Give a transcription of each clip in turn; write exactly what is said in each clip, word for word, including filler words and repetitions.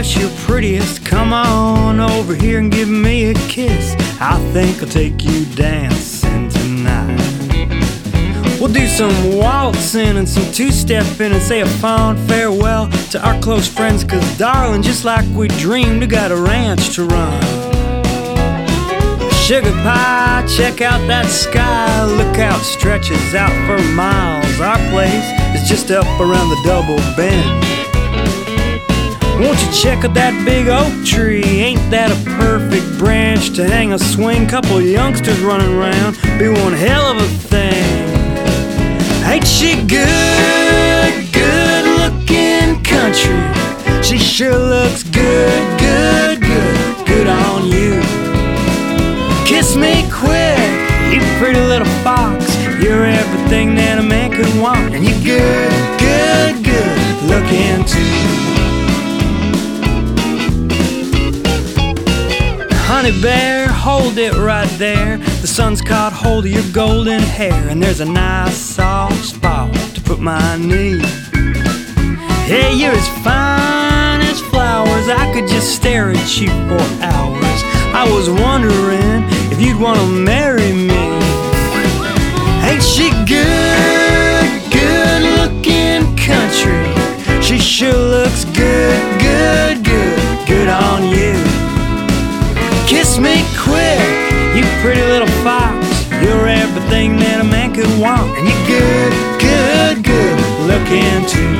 guess you're prettiest. Come on over here and give me a kiss. I think I'll take you dancing tonight. We'll do some waltzing and some two-stepping and say a fond farewell to our close friends, 'cause darling, just like we dreamed, we got a ranch to run. Sugar pie, check out that sky. Lookout stretches out for miles. Our place is just up around the double bend. Won't you check out that big oak tree? Ain't that a perfect branch to hang a swing? Couple youngsters running around, be one hell of a thing. Ain't she good, good looking country? She sure looks good, good, good, good on you. Kiss me quick, you pretty little fox. You're everything that a man could want. And you're good, good, good looking too. Honey bear, hold it right there. The sun's caught hold of your golden hair, and there's a nice soft spot to put my knee. Hey, you're as fine as flowers. I could just stare at you for hours. I was wondering if you'd want to marry me. Ain't she good, good looking country? She sure looks good, good, good, good on you. Kiss me quick, you pretty little fox. You're everything that a man could want. And you're good, good, good looking too.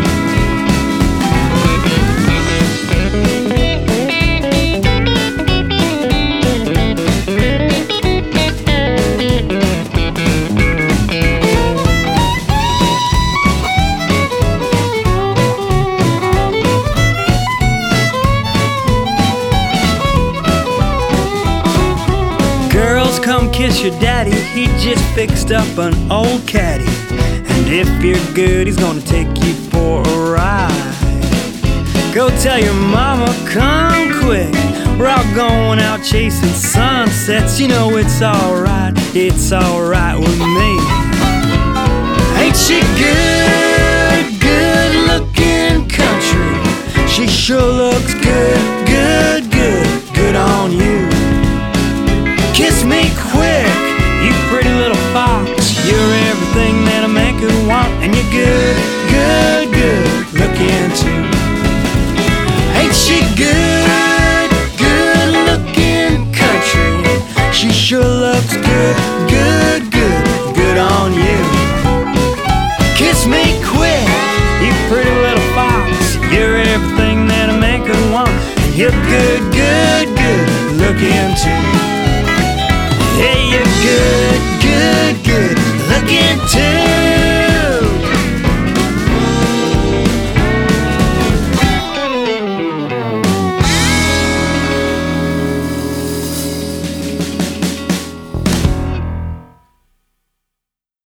Come kiss your daddy, he just fixed up an old caddy. And if you're good, he's gonna take you for a ride. Go tell your mama, come quick. We're all going out chasing sunsets. You know it's alright, it's alright with me. Ain't she good, good looking country? She sure looks good, good, good, good on you. Kiss me quick, you pretty little fox. You're everything that a man could want. And you're good, good, good looking too. Ain't she good, good looking country? She sure looks good, good, good, good on you. Kiss me quick, you pretty little fox. You're everything that a man could want. And you're good, good, good looking too.